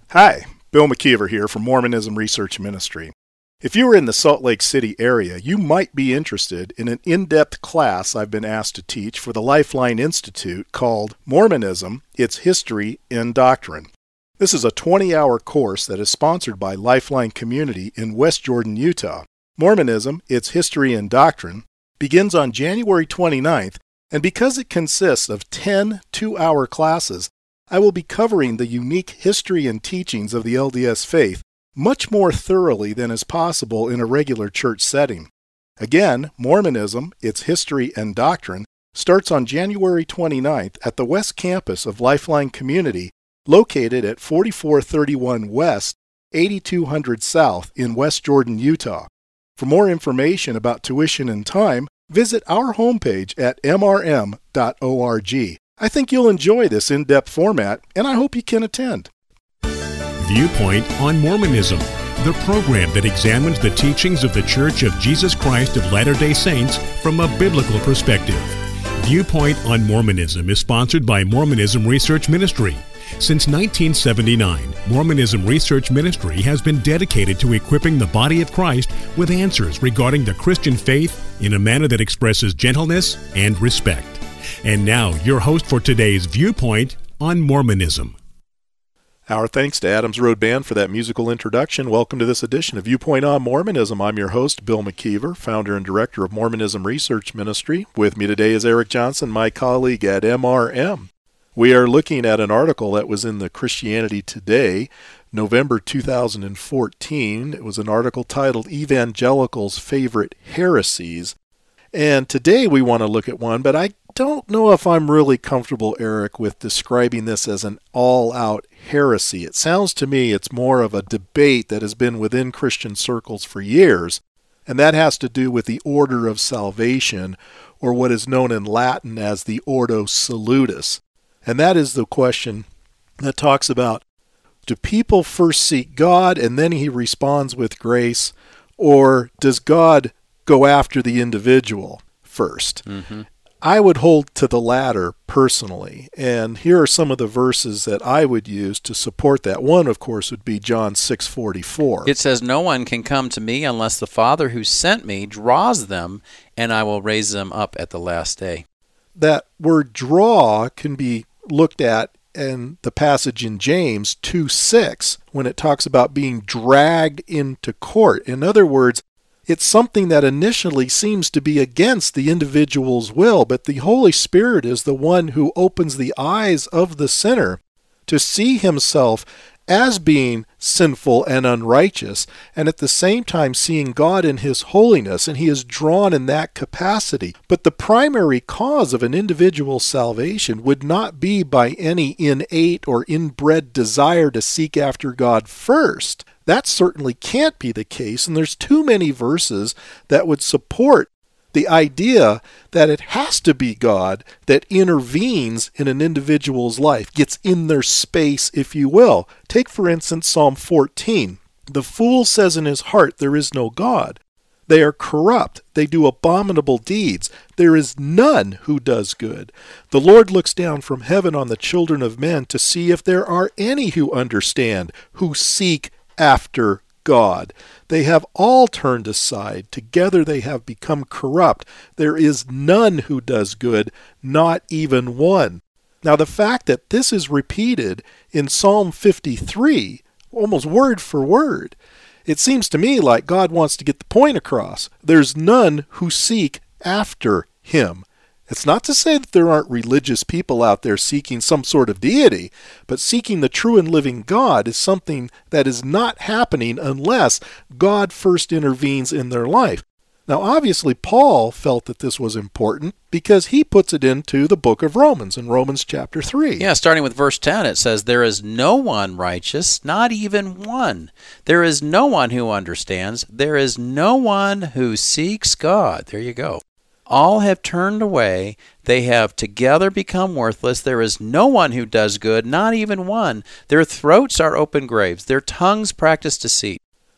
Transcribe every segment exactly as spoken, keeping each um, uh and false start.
Hi, Bill McKeever here from Mormonism Research Ministry. If you are in the Salt Lake City area, you might be interested in an in-depth class I've been asked to teach for the Lifeline Institute called Mormonism, Its History and Doctrine. This is a twenty-hour course that is sponsored by Lifeline Community in West Jordan, Utah. Mormonism, Its History and Doctrine begins on January twenty-ninth, and because it consists of ten two-hour classes, I will be covering the unique history and teachings of the L D S faith much more thoroughly than is possible in a regular church setting. Again, Mormonism, Its History and Doctrine starts on January twenty-ninth at the West Campus of Lifeline Community, located at forty-four thirty-one West, eighty-two hundred South in West Jordan, Utah. For more information about tuition and time, visit our homepage at m r m dot org. I think you'll enjoy this in-depth format, and I hope you can attend. Viewpoint on Mormonism, the program that examines the teachings of the Church of Jesus Christ of Latter-day Saints from a biblical perspective. Viewpoint on Mormonism is sponsored by Mormonism Research Ministry. Since nineteen seventy-nine, Mormonism Research Ministry has been dedicated to equipping the body of Christ with answers regarding the Christian faith in a manner that expresses gentleness and respect. And now, your host for today's Viewpoint on Mormonism. Our thanks to Adams Road Band for that musical introduction. Welcome to this edition of Viewpoint on Mormonism. I'm your host, Bill McKeever, founder and director of Mormonism Research Ministry. With me today is Eric Johnson, my colleague at M R M. We are looking at an article that was in the Christianity Today, November two thousand fourteen. It was an article titled Evangelicals' Favorite Heresies. And today we want to look at one, but I don't know if I'm really comfortable, Eric, with describing this as an all-out heresy. It sounds to me it's more of a debate that has been within Christian circles for years, and that has to do with the order of salvation, or what is known in Latin as the Ordo Salutis. And that is the question that talks about, do people first seek God and then he responds with grace, or does God go after the individual first? Mm-hmm. I would hold to the latter personally, and here are some of the verses that I would use to support that. One, of course, would be John six forty-four. It says, "No one can come to me unless the Father who sent me draws them, and I will raise them up at the last day." That word draw can be looked at in the passage in James two six when it talks about being dragged into court. In other words, it's something that initially seems to be against the individual's will, but the Holy Spirit is the one who opens the eyes of the sinner to see himself as being sinful and unrighteous, and at the same time seeing God in His holiness, and he is drawn in that capacity. But the primary cause of an individual's salvation would not be by any innate or inbred desire to seek after God first. That certainly can't be the case, and there's too many verses that would support the idea that it has to be God that intervenes in an individual's life, gets in their space, if you will. Take, for instance, Psalm fourteen. "The fool says in his heart, there is no God. They are corrupt. They do abominable deeds. There is none who does good. The Lord looks down from heaven on the children of men to see if there are any who understand, who seek after God. They have all turned aside. Together they have become corrupt. There is none who does good, not even one." Now, the fact that this is repeated in Psalm fifty-three, almost word for word, it seems to me like God wants to get the point across. There's none who seek after Him. It's not to say that there aren't religious people out there seeking some sort of deity, but seeking the true and living God is something that is not happening unless God first intervenes in their life. Now, obviously, Paul felt that this was important because he puts it into the book of Romans, in Romans chapter three. Yeah, starting with verse ten, it says, "There is no one righteous, not even one. There is no one who understands. There is no one who seeks God." There you go. "All have turned away. They have together become worthless. There is no one who does good, not even one. Their throats are open graves. Their tongues practice deceit."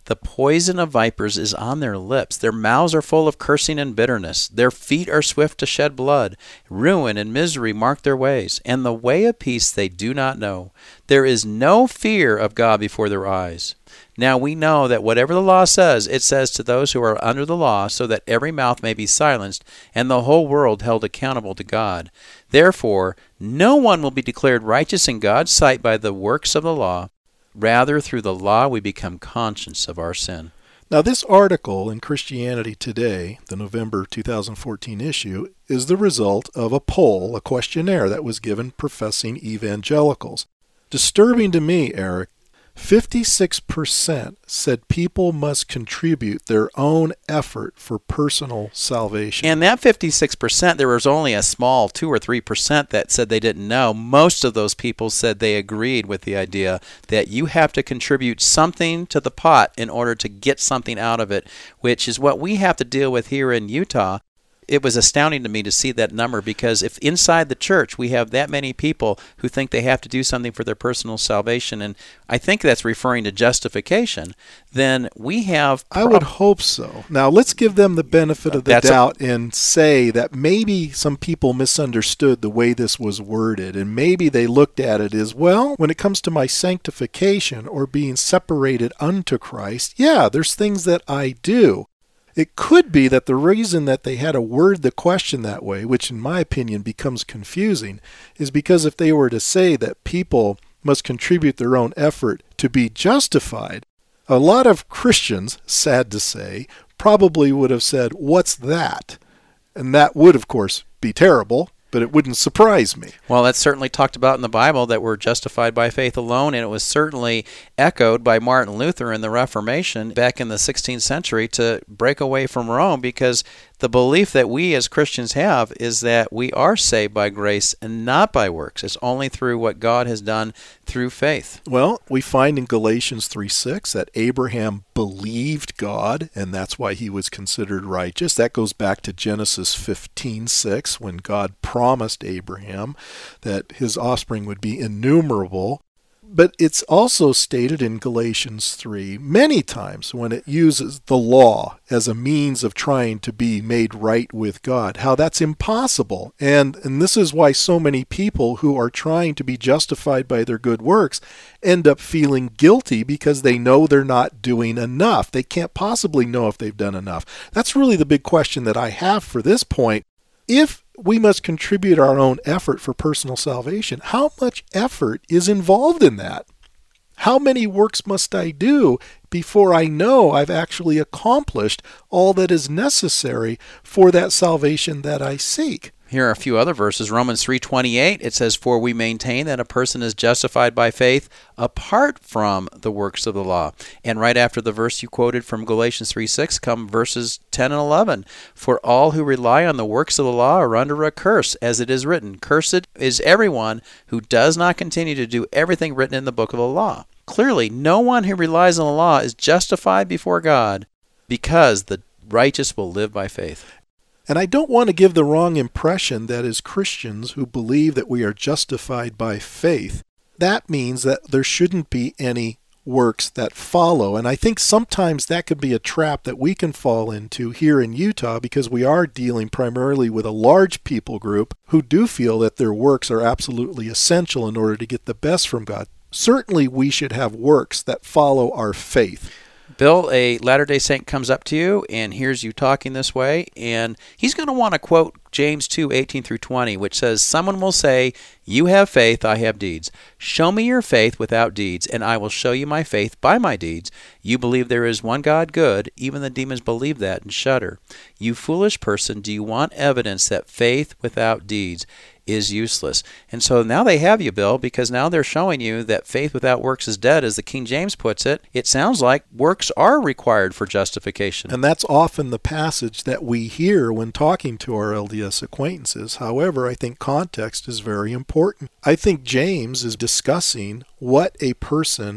The poison of vipers is on their lips. Their mouths are full of cursing and bitterness. Their feet are swift to shed blood. Ruin and misery mark their ways, and the way of peace they do not know. There is no fear of God before their eyes. Now we know that whatever the law says, it says to those who are under the law, so that every mouth may be silenced, and the whole world held accountable to God. Therefore, no one will be declared righteous in God's sight by the works of the law. Rather, through the law we become conscious of our sin. Now, this article in Christianity Today, the November two thousand fourteen issue, is the result of a poll, a questionnaire that was given professing evangelicals. Disturbing to me, Eric, fifty-six percent said people must contribute their own effort for personal salvation. And that fifty-six percent, there was only a small two or three percent that said they didn't know. Most of those people said they agreed with the idea that you have to contribute something to the pot in order to get something out of it, which is what we have to deal with here in Utah. It was astounding to me to see that number, because if inside the church we have that many people who think they have to do something for their personal salvation, and I think that's referring to justification, then we have... Prob- I would hope so. Now, let's give them the benefit of the that's doubt a- and say that maybe some people misunderstood the way this was worded, and maybe they looked at it as, well, when it comes to my sanctification or being separated unto Christ, yeah, there's things that I do. It could be that the reason that they had to word the question that way, which in my opinion becomes confusing, is because if they were to say that people must contribute their own effort to be justified, a lot of Christians, sad to say, probably would have said, "What's that?" And that would, of course, be terrible, but it wouldn't surprise me. Well, that's certainly talked about in the Bible, that we're justified by faith alone, and it was certainly echoed by Martin Luther in the Reformation back in the sixteenth century to break away from Rome, because the belief that we as Christians have is that we are saved by grace and not by works. It's only through what God has done through faith. Well, we find in Galatians three six that Abraham believed God, and that's why he was considered righteous. That goes back to Genesis fifteen six, when God promised Abraham that his offspring would be innumerable. But it's also stated in Galatians three many times when it uses the law as a means of trying to be made right with God, how that's impossible. And, and this is why so many people who are trying to be justified by their good works end up feeling guilty because they know they're not doing enough. They can't possibly know if they've done enough. That's really the big question that I have for this point. If we must contribute our own effort for personal salvation, how much effort is involved in that? How many works must I do before I know I've actually accomplished all that is necessary for that salvation that I seek? Here are a few other verses. Romans three twenty-eight, it says, "For we maintain that a person is justified by faith apart from the works of the law." And right after the verse you quoted from Galatians three six come verses ten and eleven. "For all who rely on the works of the law are under a curse, as it is written, 'Cursed is everyone who does not continue to do everything written in the book of the law.'" Clearly, no one who relies on the law is justified before God, because the righteous will live by faith. And I don't want to give the wrong impression that as Christians who believe that we are justified by faith, that means that there shouldn't be any works that follow. And I think sometimes that could be a trap that we can fall into here in Utah, because we are dealing primarily with a large people group who do feel that their works are absolutely essential in order to get the best from God. Certainly we should have works that follow our faith. Bill, a Latter-day Saint comes up to you and hears you talking this way, and he's going to want to quote James two eighteen through twenty, which says, "Someone will say, 'You have faith, I have deeds. Show me your faith without deeds, and I will show you my faith by my deeds. You believe there is one God, good. Even the demons believe that and shudder. You foolish person, do you want evidence that faith without deeds is useless?'" And so now they have you, Bill, because now they're showing you that faith without works is dead, as the King James puts it. It sounds like works are required for justification. And that's often the passage that we hear when talking to our L D S acquaintances. However, I think context is very important. I think James is discussing what a person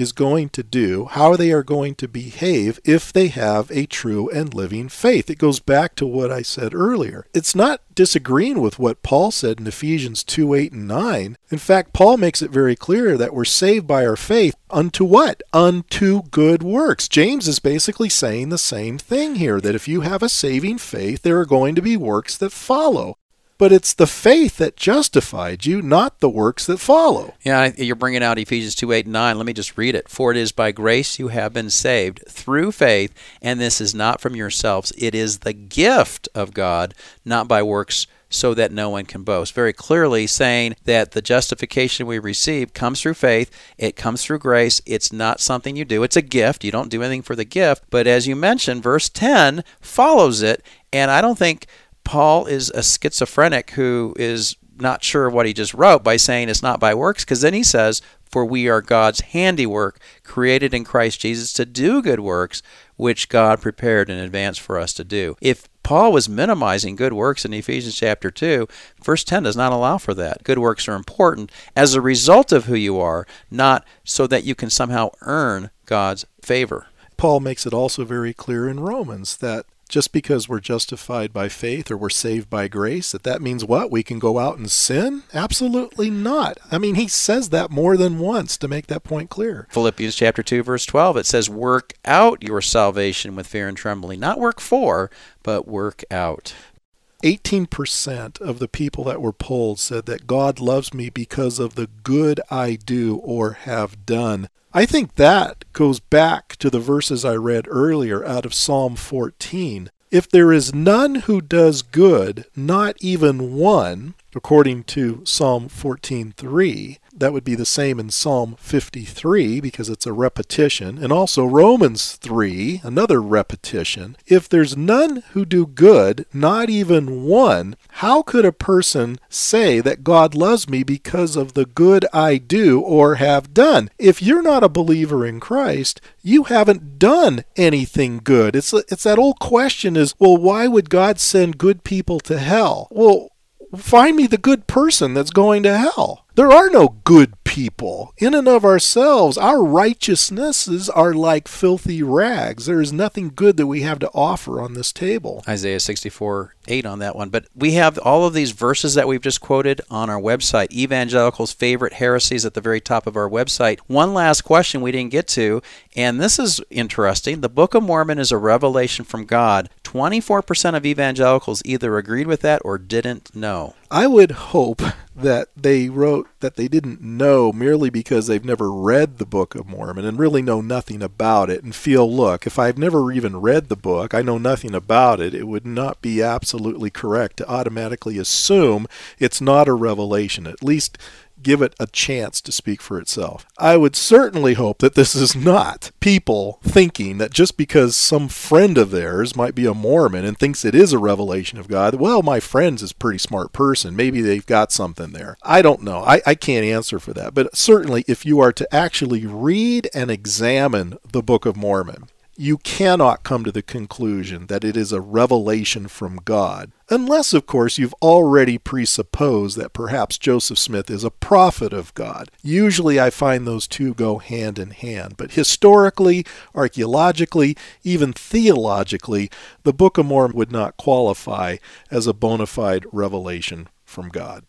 is going to do, how they are going to behave if they have a true and living faith. It goes back to what I said earlier. It's not disagreeing with what Paul said in Ephesians two, eight, and nine. In fact, Paul makes it very clear that we're saved by our faith unto what? Unto good works. James is basically saying the same thing here, that if you have a saving faith, there are going to be works that follow. But it's the faith that justified you, not the works that follow. Yeah, you're bringing out Ephesians two, eight, and nine. Let me just read it. For it is by grace you have been saved through faith, and this is not from yourselves. It is the gift of God, not by works, so that no one can boast. Very clearly saying that the justification we receive comes through faith. It comes through grace. It's not something you do. It's a gift. You don't do anything for the gift. But as you mentioned, verse ten follows it, and I don't think Paul is a schizophrenic who is not sure what he just wrote by saying it's not by works, because then he says, for we are God's handiwork, created in Christ Jesus to do good works, which God prepared in advance for us to do. If Paul was minimizing good works in Ephesians chapter two, verse ten does not allow for that. Good works are important as a result of who you are, not so that you can somehow earn God's favor. Paul makes it also very clear in Romans that just because we're justified by faith or we're saved by grace, that that means what? We can go out and sin? Absolutely not. I mean, he says that more than once to make that point clear. Philippians chapter two, verse twelve, it says, work out your salvation with fear and trembling. Not work for, but work out. eighteen percent of the people that were polled said that God loves me because of the good I do or have done. I think that goes back to the verses I read earlier out of Psalm fourteen. If there is none who does good, not even one, according to Psalm fourteen three, that would be the same in Psalm fifty-three because it's a repetition, and also Romans three, another repetition. If there's none who do good, not even one, how could a person say that God loves me because of the good I do or have done? If you're not a believer in Christ, you haven't done anything good. It's it's that old question is, well, why would God send good people to hell? Well, find me the good person that's going to hell. There are no good people. In and of ourselves, our righteousnesses are like filthy rags. There is nothing good that we have to offer on this table. Isaiah sixty-four eight on that one. But we have all of these verses that we've just quoted on our website, Evangelicals' Favorite Heresies, at the very top of our website. One last question we didn't get to, and this is interesting. The Book of Mormon is a revelation from God. twenty-four percent of evangelicals either agreed with that or didn't know. I would hope that they wrote that they didn't know merely because they've never read the Book of Mormon and really know nothing about it and feel, look, if I've never even read the book, I know nothing about it, it would not be absolutely correct to automatically assume it's not a revelation. At least give it a chance to speak for itself. I would certainly hope that this is not people thinking that just because some friend of theirs might be a Mormon and thinks it is a revelation of God, well, my friend's is a pretty smart person. Maybe they've got something there. I don't know. I, I can't answer for that. But certainly if you are to actually read and examine the Book of Mormon, you cannot come to the conclusion that it is a revelation from God, unless, of course, you've already presupposed that perhaps Joseph Smith is a prophet of God. Usually I find those two go hand in hand, but historically, archaeologically, even theologically, the Book of Mormon would not qualify as a bona fide revelation from God.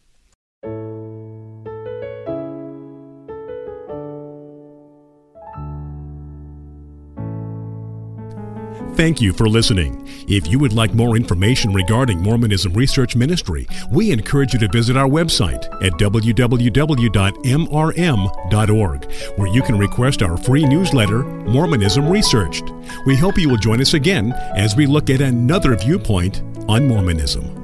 Thank you for listening. If you would like more information regarding Mormonism Research Ministry, we encourage you to visit our website at w w w dot m r m dot org, where you can request our free newsletter, Mormonism Researched. We hope you will join us again as we look at another viewpoint on Mormonism.